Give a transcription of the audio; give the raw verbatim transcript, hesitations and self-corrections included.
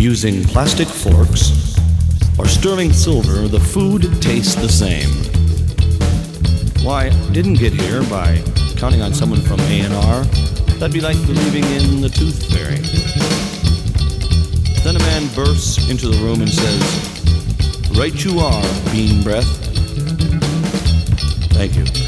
Using plastic forks or sterling silver, the food tastes the same. Why, didn't get here by counting on someone from A and R. That'd be like believing in the tooth fairy. Then a man bursts into the room and says, "Right you are, bean breath." Thank you.